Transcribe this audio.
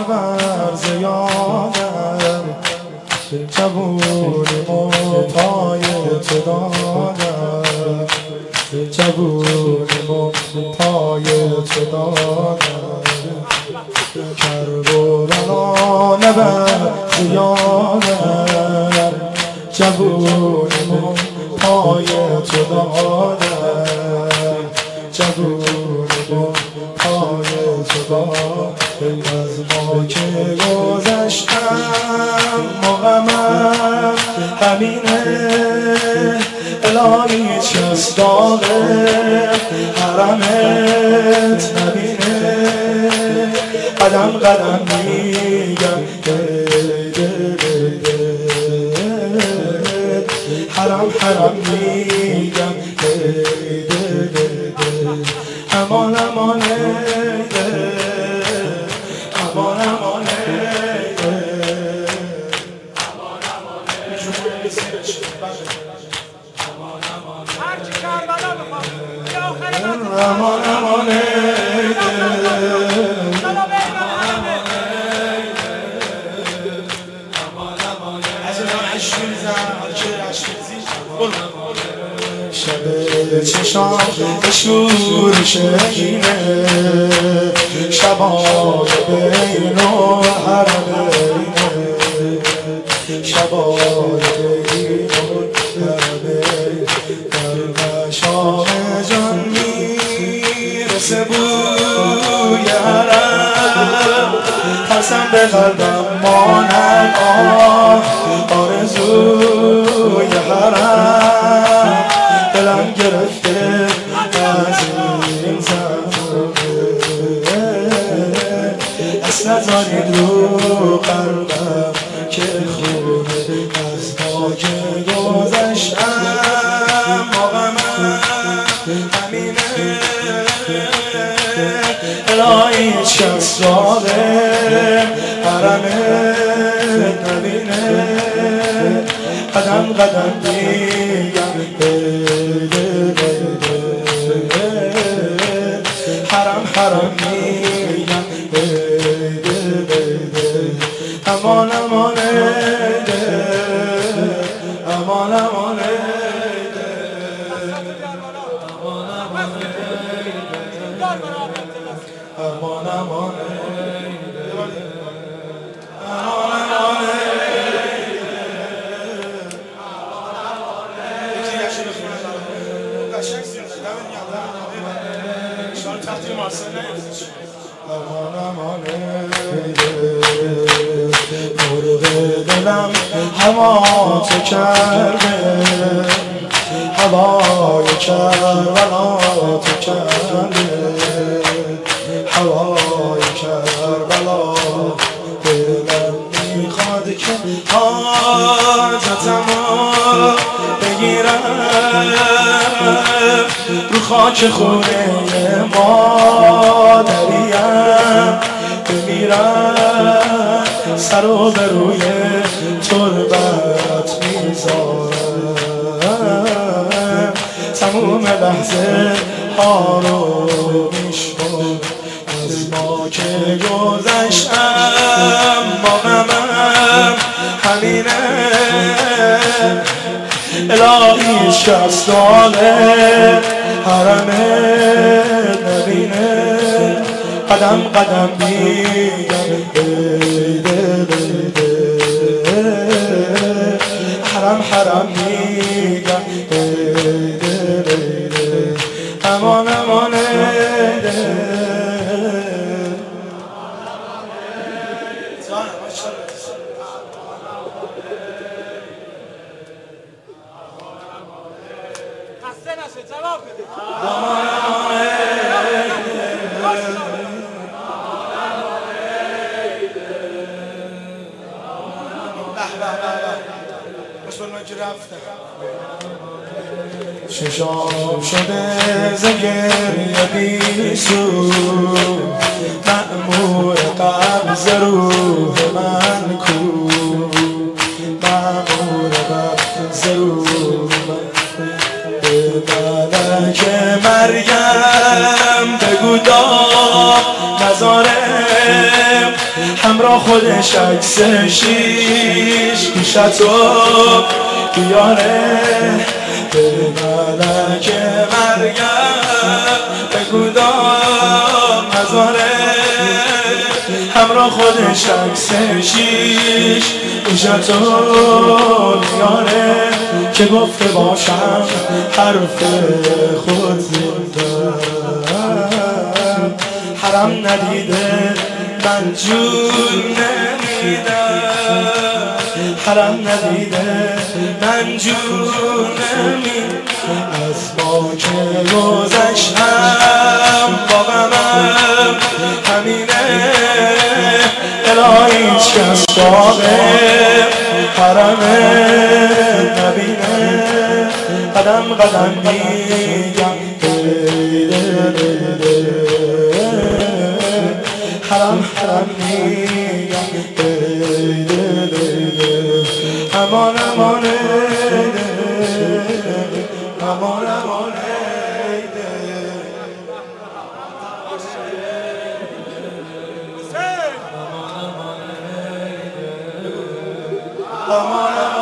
نبر زیادم، جوونیم و پای تو دادم، جوونیم و پای تو دادم. کربلا نبر زیادم، جوونیم و پای تو دادم، جوونیم و پای تو دادم. از ما که گذشتم مقامم همینه، الهی چست داغ حرمت نبینه. قدم قدم میگم حرم حرم میگم امان امان امان امان هرچی کربلا بخواد یا آخر امان امان شب چشام شور شهینه، شبای بین و حرمینه، شبای بین و حرمینه. در مشام جان میرسه بوی حرم، قسم به قلبم مانم آرزوی حرم. دلم گرفته از این زمانه، اصلا نذارید رو قلبم که خونه از ما که گذشتم مقامم همینه، الهی شخص داغم حرمت نبینه. قدم قدم دیگم حرم حرم میگم امان امان امان امان امان امان مرغ دلم هوا تو کرده، هوای کربلا تو کرده، هوای کربلا. دلم میخواد که حاجتمو بگیرم، رو خاک خونه مادریم بمیرم، سر و به روی تربت میذارم. تموم لحظه ها رو میشمارم، از ما که گذشتم مقامم همینه، الهی شخص داغ حرمت نبینه. قدم قدم میگم حرم حرم میگم امان امان خسته نشه جواب بده. ششام شده ز گریه بیسو، مأمور قبض روح من کو، مأمور قبض روح من. به ملک مریم بگو داد نذاره، همراه خودش عکس شیش گوشتو بیاره به ملک مریم بگو دام نذاره همراه خودش عکس شیش گوشتو بیاره که گفته باشم حرف خود زندم حرم ندیده من جون نمیدم حرم ندیده من جون نمیدم از ما که گذشتم با غمم همینه الهی هیچ کس شاق حرم نبینه قدم قدم میگم حرم حرم میگم امان امان امان امان امان